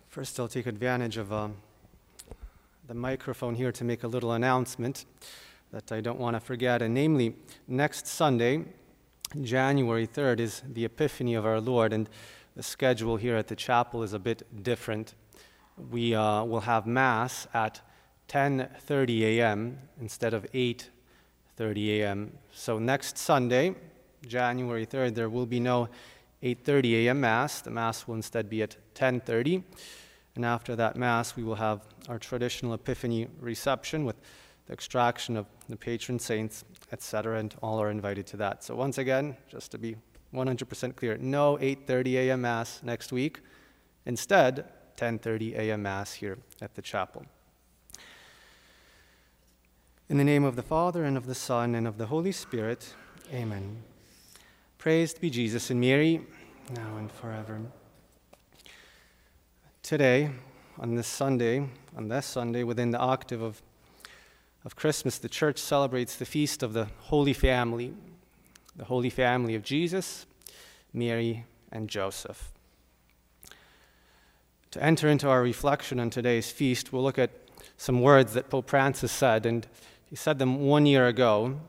First, I'll take advantage of the microphone here to make a little announcement that I don't want to forget, and namely, next Sunday, January 3rd, is the Epiphany of our Lord, and the schedule here at the chapel is a bit different. We will have Mass at 10:30 a.m. instead of 8:30 a.m. So next Sunday, January 3rd, there will be no 8:30 a.m. Mass. The Mass will instead be at 10:30. And after that Mass, we will have our traditional Epiphany reception with the extraction of the patron saints, etc., and all are invited to that. So once again, just to be 100% clear, no 8:30 a.m. Mass next week. Instead, 10:30 a.m. Mass here at the chapel. In the name of the Father, and of the Son, and of the Holy Spirit, amen. Praised be Jesus and Mary, now and forever. Today, on this Sunday, within the octave of Christmas, the Church celebrates the feast of the Holy Family of Jesus, Mary, and Joseph. To enter into our reflection on today's feast, we'll look at some words that Pope Francis said, and he said them 1 year ago.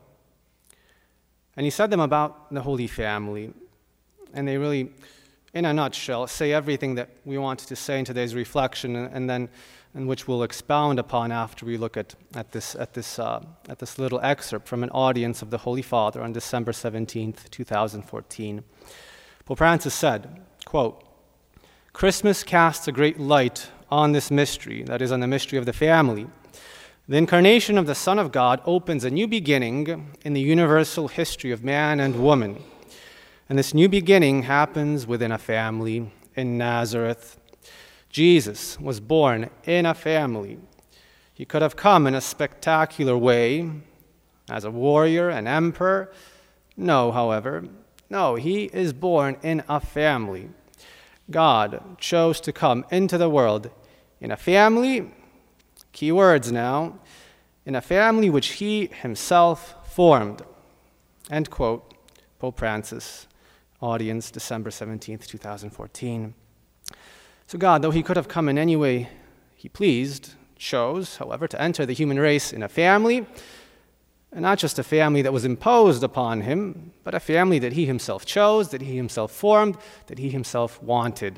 And he said them about the Holy Family. And they really, in a nutshell, say everything that we want to say in today's reflection, and which we'll expound upon after we look at this little excerpt from an audience of the Holy Father on December 17th, 2014. Pope Francis said, quote, "Christmas casts a great light on this mystery, that is, on the mystery of the family. The incarnation of the Son of God opens a new beginning in the universal history of man and woman. And this new beginning happens within a family in Nazareth. Jesus was born in a family. He could have come in a spectacular way, as a warrior, an emperor. No, however, he is born in a family. God chose to come into the world in a family, key words now, in a family which he himself formed." End quote, Pope Francis, audience, December 17th, 2014. So God, though he could have come in any way he pleased, chose, however, to enter the human race in a family, and not just a family that was imposed upon him, but a family that he himself chose, that he himself formed, that he himself wanted.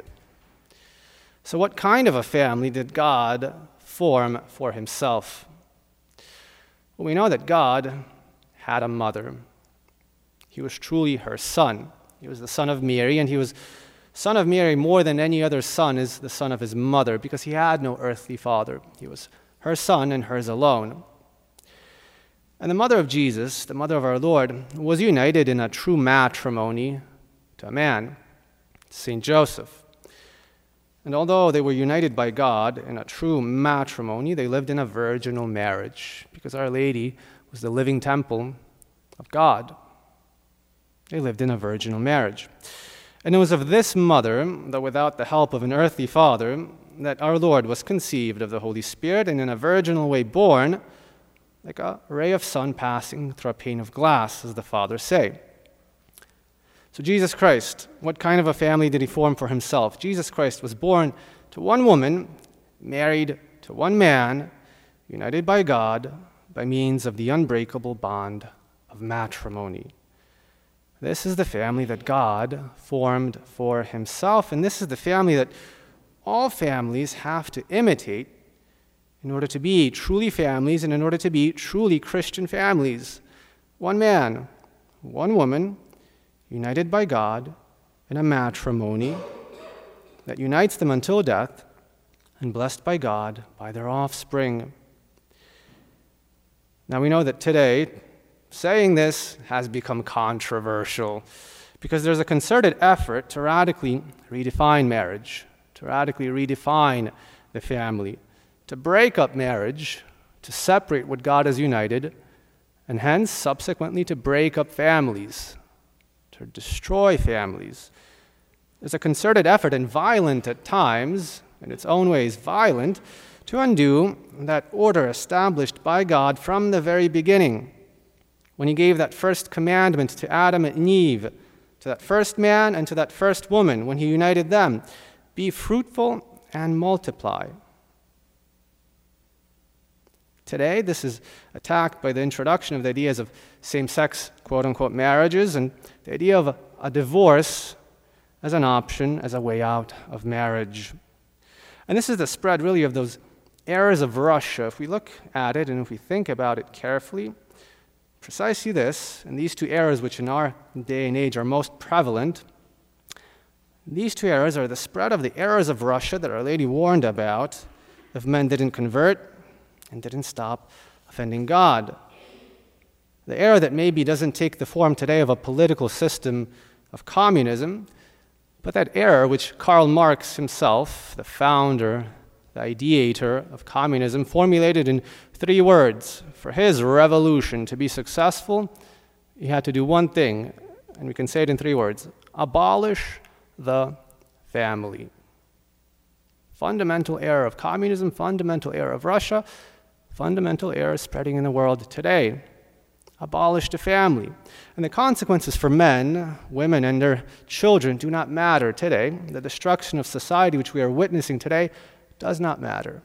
So what kind of a family did God form for himself? Well, we know that God had a mother. He was truly her son. He was the son of Mary, and he was son of Mary more than any other son is the son of his mother, because he had no earthly father. He was her son and hers alone. And the mother of Jesus, the mother of our Lord, was united in a true matrimony to a man, Saint Joseph. And although they were united by God in a true matrimony, they lived in a virginal marriage, because Our Lady was the living temple of God. They lived in a virginal marriage. And it was of this mother, though without the help of an earthly father, that our Lord was conceived of the Holy Spirit and in a virginal way born, like a ray of sun passing through a pane of glass, as the fathers say. So Jesus Christ, what kind of a family did he form for himself? Jesus Christ was born to one woman, married to one man, united by God by means of the unbreakable bond of matrimony. This is the family that God formed for himself, and this is the family that all families have to imitate in order to be truly families and in order to be truly Christian families. One man, one woman, united by God in a matrimony that unites them until death, and blessed by God by their offspring. Now we know that today, saying this has become controversial because there's a concerted effort to radically redefine marriage, to radically redefine the family, to break up marriage, to separate what God has united, and hence subsequently to break up families, to destroy families. There's a concerted effort, and violent at times, in its own ways violent, to undo that order established by God from the very beginning, when he gave that first commandment to Adam and Eve, to that first man and to that first woman, when he united them. Be fruitful and multiply. Today, this is attacked by the introduction of the ideas of same-sex, quote-unquote, marriages and the idea of a divorce as an option, as a way out of marriage. And this is the spread, really, of those errors of Russia. If we look at it and if we think about it carefully, precisely this, and these two errors which in our day and age are most prevalent, these two errors are the spread of the errors of Russia that Our Lady warned about if men didn't convert and didn't stop offending God. The error that maybe doesn't take the form today of a political system of communism, but that error which Karl Marx himself, the founder, the ideator of communism, formulated in 3 words. For his revolution to be successful, he had to do one thing, and we can say it in 3 words: abolish the family. Fundamental error of communism, fundamental error of Russia, fundamental error spreading in the world today. Abolish the family. And the consequences for men, women, and their children do not matter today. The destruction of society which we are witnessing today does not matter.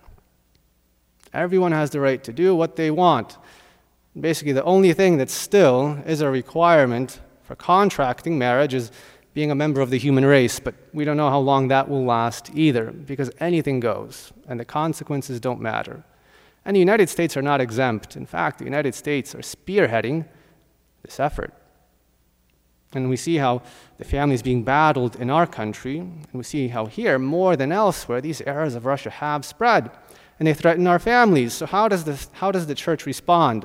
Everyone has the right to do what they want. Basically, the only thing that still is a requirement for contracting marriage is being a member of the human race, but we don't know how long that will last either, because anything goes, and the consequences don't matter. And the United States are not exempt. In fact, the United States are spearheading this effort. And we see how the family is being battled in our country, and we see how here, more than elsewhere, these errors of Russia have spread, and they threaten our families. So how does the church respond?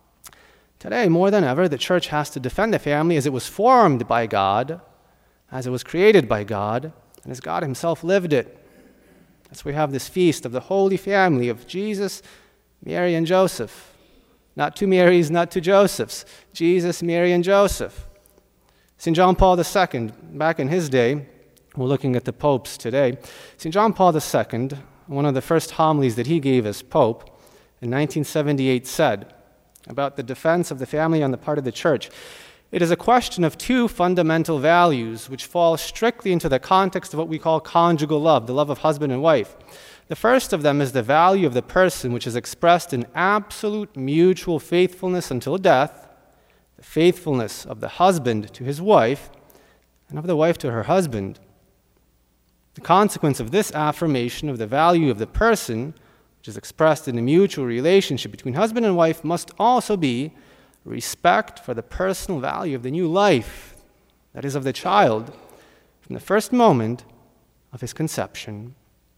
Today, more than ever, the church has to defend the family as it was formed by God, as it was created by God, and as God himself lived it. That's why we have this feast of the Holy Family of Jesus, Mary, and Joseph. Not 2 Marys, not 2 Josephs. Jesus, Mary, and Joseph. St. John Paul II, back in his day, we're looking at the popes today, St. John Paul II, one of the first homilies that he gave as pope in 1978 said about the defense of the family on the part of the church, "It is a question of 2 fundamental values which fall strictly into the context of what we call conjugal love, the love of husband and wife. The first of them is the value of the person, which is expressed in absolute mutual faithfulness until death, the faithfulness of the husband to his wife, and of the wife to her husband. The consequence of this affirmation of the value of the person, which is expressed in the mutual relationship between husband and wife, must also be respect for the personal value of the new life, that is, of the child, from the first moment of his conception."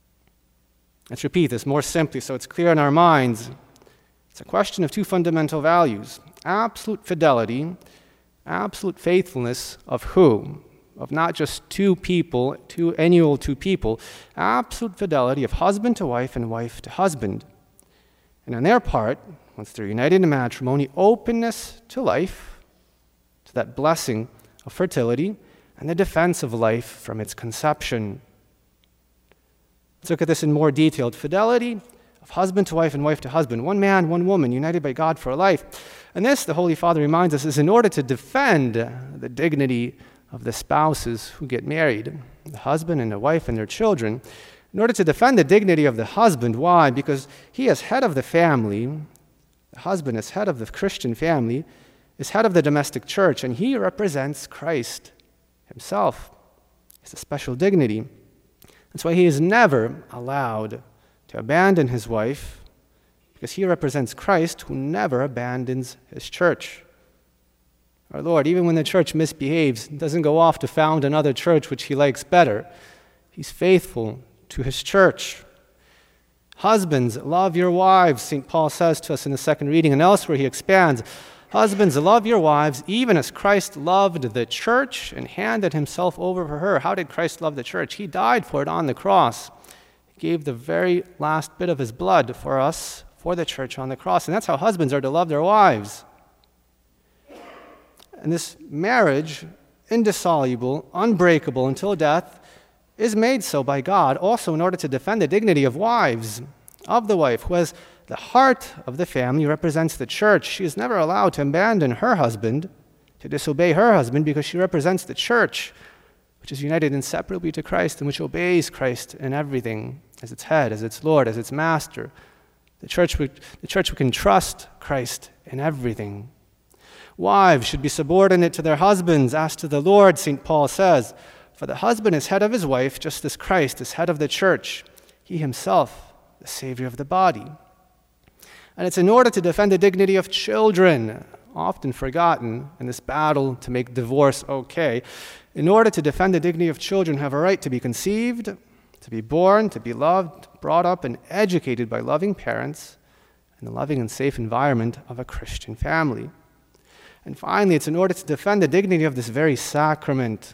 Let's repeat this more simply so it's clear in our minds. It's a question of 2 fundamental values: absolute fidelity, absolute faithfulness of who? Of not just 2 people, 2 people, absolute fidelity of husband to wife and wife to husband. And on their part, once they're united in matrimony, openness to life, to that blessing of fertility, and the defense of life from its conception. Let's look at this in more detail. Fidelity of husband to wife and wife to husband. 1 man, 1 woman, united by God for life. And this, the Holy Father reminds us, is in order to defend the dignity of the spouses who get married, the husband and the wife and their children. In order to defend the dignity of the husband. Why? Because he is head of the family. The husband is head of the Christian family, is head of the domestic church, and he represents Christ himself. It's a special dignity. That's why he is never allowed to abandon his wife, because he represents Christ, who never abandons his church. Our Lord, even when the church misbehaves, doesn't go off to found another church which he likes better. He's faithful to his church. Husbands, love your wives, St. Paul says to us in the second reading, and elsewhere he expands. Husbands, love your wives, even as Christ loved the church and handed himself over for her. How did Christ love the church? He died for it on the cross. He gave the very last bit of his blood for us, for the church on the cross. And that's how husbands are to love their wives. And this marriage, indissoluble, unbreakable until death, is made so by God also in order to defend the dignity of wives, of the wife, who as the heart of the family represents the church. She is never allowed to abandon her husband, to disobey her husband, because she represents the church, which is united inseparably to Christ and which obeys Christ in everything. as its head, as its Lord, as its master. The church who can trust Christ in everything. Wives should be subordinate to their husbands as to the Lord, St. Paul says. For the husband is head of his wife, just as Christ is head of the church, he himself the Savior of the body. And it's in order to defend the dignity of children, often forgotten in this battle to make divorce okay, in order to defend the dignity of children who have a right to be conceived, to be born, to be loved, brought up, and educated by loving parents in the loving and safe environment of a Christian family. And finally, it's in order to defend the dignity of this very sacrament.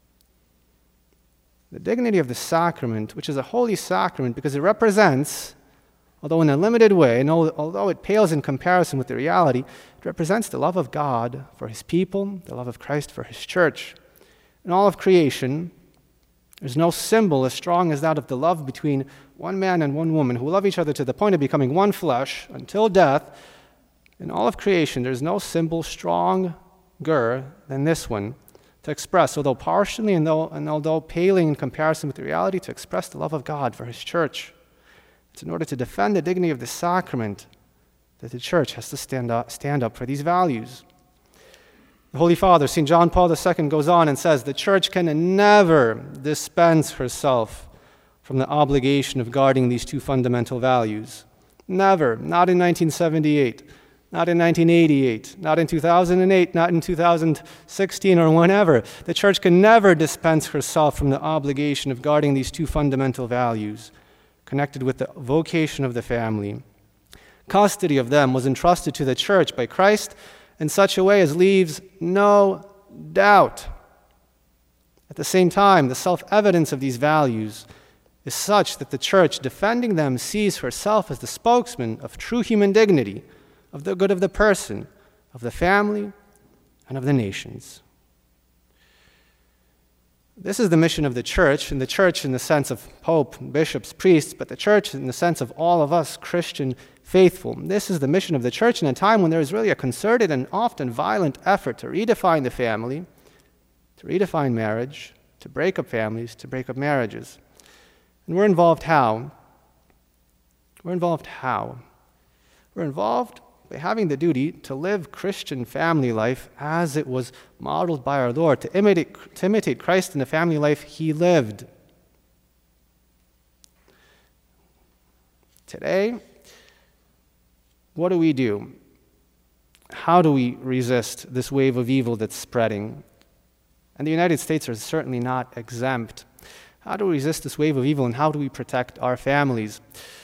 The dignity of the sacrament, which is a holy sacrament because it represents, although in a limited way, and although it pales in comparison with the reality, it represents the love of God for his people, the love of Christ for his church. In all of creation, there's no symbol as strong as that of the love between one man and one woman who love each other to the point of becoming one flesh until death. In all of creation, there's no symbol stronger than this one to express, although partially and although paling in comparison with the reality, to express the love of God for his church. It's in order to defend the dignity of the sacrament that the church has to stand up for these values. The Holy Father, St. John Paul II, goes on and says, the church can never dispense herself from the obligation of guarding these two fundamental values. Never. Not in 1978. Not in 1988, not in 2008, not in 2016 or whenever. The church can never dispense herself from the obligation of guarding these two fundamental values connected with the vocation of the family. Custody of them was entrusted to the church by Christ in such a way as leaves no doubt. At the same time, the self-evidence of these values is such that the church, defending them, sees herself as the spokesman of true human dignity, of the good of the person, of the family, and of the nations. This is the mission of the church, and the church in the sense of pope, bishops, priests, but the church in the sense of all of us Christian faithful. This is the mission of the church in a time when there is really a concerted and often violent effort to redefine the family, to redefine marriage, to break up families, to break up marriages. And we're involved how? We're involved by having the duty to live Christian family life as it was modeled by our Lord, to imitate Christ in the family life he lived. Today, what do? How do we resist this wave of evil that's spreading? And the United States are certainly not exempt. How do we resist this wave of evil, and how do we protect our families?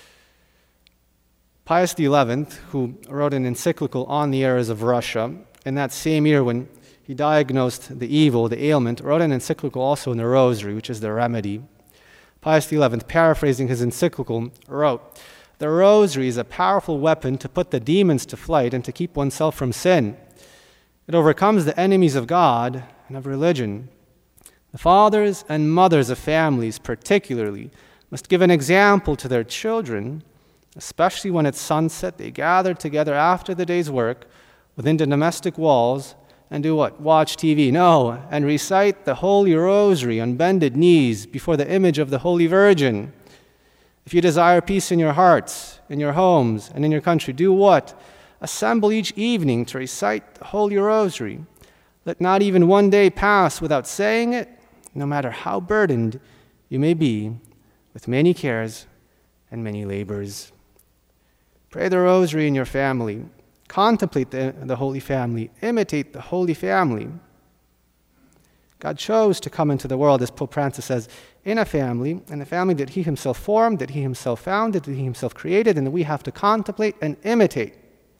Pius XI, who wrote an encyclical on the errors of Russia, in that same year when he diagnosed the evil, the ailment, wrote an encyclical also in the Rosary, which is the remedy. Pius XI, paraphrasing his encyclical, wrote, "The Rosary is a powerful weapon to put the demons to flight and to keep oneself from sin. It overcomes the enemies of God and of religion. The fathers and mothers of families, particularly, must give an example to their children, especially when at sunset they gather together after the day's work within the domestic walls and do what? Watch TV. No, and recite the Holy Rosary on bended knees before the image of the Holy Virgin. If you desire peace in your hearts, in your homes, and in your country, do what? Assemble each evening to recite the Holy Rosary. Let not even one day pass without saying it, no matter how burdened you may be with many cares and many labors." Pray the Rosary in your family. Contemplate the Holy Family. Imitate the Holy Family. God chose to come into the world, as Pope Francis says, in a family that he himself formed, that he himself founded, that he himself created, and that we have to contemplate and imitate.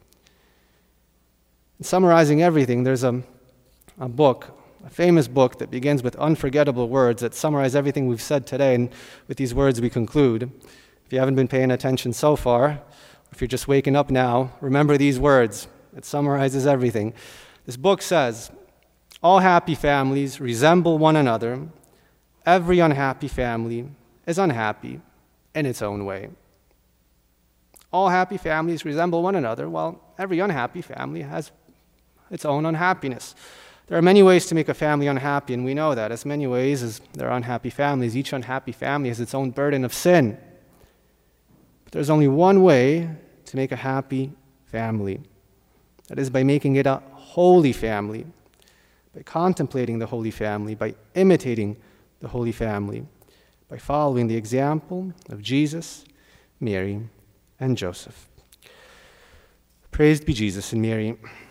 In summarizing everything, there's a book, a famous book that begins with unforgettable words that summarize everything we've said today, and with these words we conclude. If you haven't been paying attention so far, if you're just waking up now, remember these words. It summarizes everything. This book says, "All happy families resemble one another. Every unhappy family is unhappy in its own way." All happy families resemble one another, while every unhappy family has its own unhappiness. There are many ways to make a family unhappy, and we know that. As many ways as there are unhappy families, each unhappy family has its own burden of sin. But there's only one way to make a happy family. That is by making it a holy family, by contemplating the Holy Family, by imitating the Holy Family, by following the example of Jesus, Mary, and Joseph. Praised be Jesus and Mary.